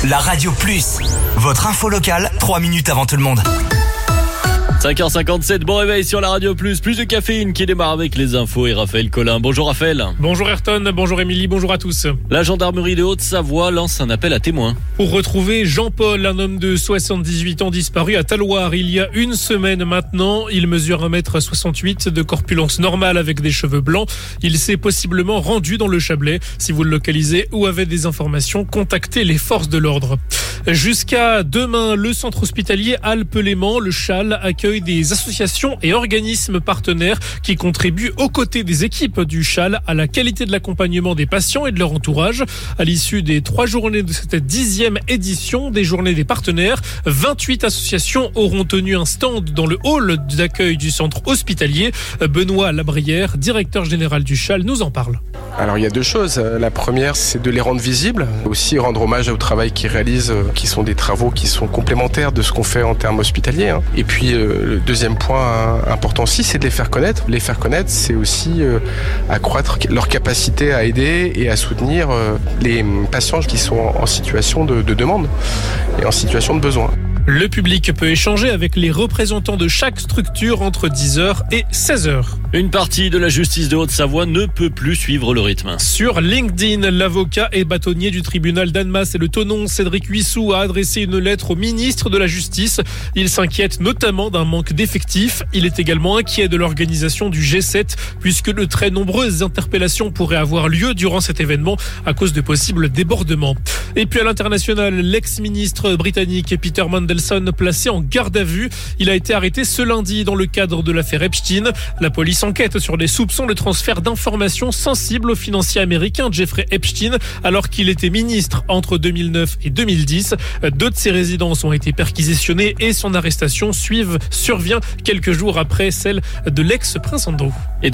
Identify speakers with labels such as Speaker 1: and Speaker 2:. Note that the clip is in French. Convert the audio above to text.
Speaker 1: La Radio Plus, votre info locale, 3 minutes avant tout le monde.
Speaker 2: 5h57, bon réveil sur la Radio Plus de caféine qui démarre avec les infos et Raphaël Collin. Bonjour Raphaël.
Speaker 3: Bonjour Ayrton, bonjour Émilie, bonjour à tous.
Speaker 2: La gendarmerie de Haute-Savoie lance un appel à témoins.
Speaker 3: Pour retrouver Jean-Paul, un homme de 78 ans disparu à Talloires il y a une semaine maintenant. Il mesure 1m68 de corpulence normale avec des cheveux blancs. Il s'est possiblement rendu dans le Chablais. Si vous le localisez ou avez des informations, contactez les forces de l'ordre. Jusqu'à demain, le centre hospitalier Alpes-Léman, le CHAL, accueille des associations et organismes partenaires qui contribuent aux côtés des équipes du CHAL à la qualité de l'accompagnement des patients et de leur entourage. À l'issue des 3 journées de cette 10e édition des Journées des partenaires, 28 associations auront tenu un stand dans le hall d'accueil du centre hospitalier. Benoît Labrière, directeur général du CHAL, nous en parle.
Speaker 4: Alors il y a 2 choses. La première, c'est de les rendre visibles, aussi rendre hommage au travail qu'ils réalisent, qui sont des travaux qui sont complémentaires de ce qu'on fait en termes hospitaliers. Et puis le deuxième point important aussi, c'est de les faire connaître. Les faire connaître, c'est aussi accroître leur capacité à aider et à soutenir les patients qui sont en situation de demande et en situation de besoin.
Speaker 3: Le public peut échanger avec les représentants de chaque structure entre 10h et 16h.
Speaker 2: Une partie de la justice de Haute-Savoie ne peut plus suivre le rythme.
Speaker 3: Sur LinkedIn, l'avocat et bâtonnier du tribunal d'Annemasse et le Thonon, Cédric Huissou, a adressé une lettre au ministre de la Justice. Il s'inquiète notamment d'un manque d'effectifs. Il est également inquiet de l'organisation du G7 puisque de très nombreuses interpellations pourraient avoir lieu durant cet événement à cause de possibles débordements. Et puis à l'international, l'ex-ministre britannique Peter Mandelson placé en garde à vue. Il a été arrêté ce lundi dans le cadre de l'affaire Epstein. La police enquête sur des soupçons de transfert d'informations sensibles au financier américain Jeffrey Epstein alors qu'il était ministre entre 2009 et 2010. 2 de ses résidences ont été perquisitionnées et son arrestation survient quelques jours après celle de l'ex-prince Andrew.